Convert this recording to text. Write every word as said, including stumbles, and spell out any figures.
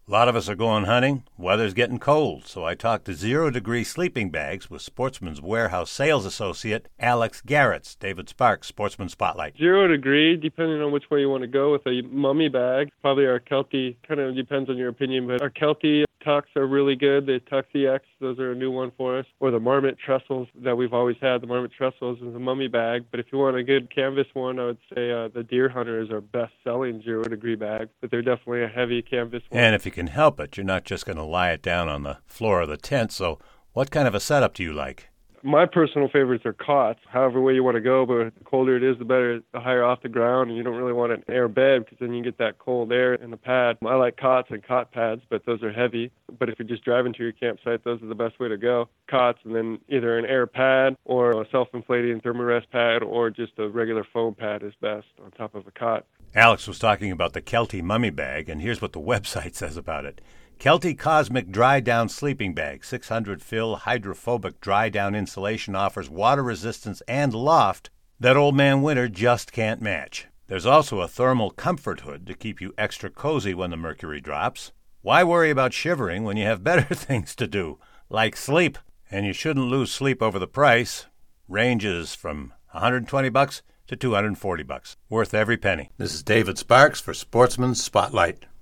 A lot of us are going hunting. Weather's getting cold, so I talked to Zero Degree Sleeping Bags with Sportsman's Warehouse sales associate Alex Garretts. David Sparks, Sportsman Spotlight. Zero Degree, depending on which way you want to go with a mummy bag. Probably our Kelty, kind of depends on your opinion, but our Kelty Tux are really good. The Tuxie X, those are a new one for us. Or the Marmot Trestles that we've always had. The Marmot Trestles is a mummy bag. But if you want a good canvas one, I would say uh, the Deer Hunter is our best-selling Zero Degree bag. But they're definitely a heavy canvas one. And if you can help it, you're not just going to lie it down on the floor of the tent. So what kind of a setup do you like? My personal favorites are cots, however way you want to go, but the colder it is, the better, the higher off the ground, and you don't really want an air bed because then you get that cold air in the pad. I like cots and cot pads, but those are heavy. But if you're just driving to your campsite, those are the best way to go. Cots, and then either an air pad or a self-inflating thermarest pad or just a regular foam pad is best on top of a cot. Alex was talking about the Kelty Mummy Bag, and here's what the website says about it. Kelty Cosmic Dry Down Sleeping Bag, six hundred fill hydrophobic dry down insulation, offers water resistance and loft that Old Man Winter just can't match. There's also a thermal comfort hood to keep you extra cozy when the mercury drops. Why worry about shivering when you have better things to do, like sleep? And you shouldn't lose sleep over the price. Ranges from one hundred twenty bucks to two hundred forty bucks. Worth every penny. This is David Sparks for Sportsman's Spotlight.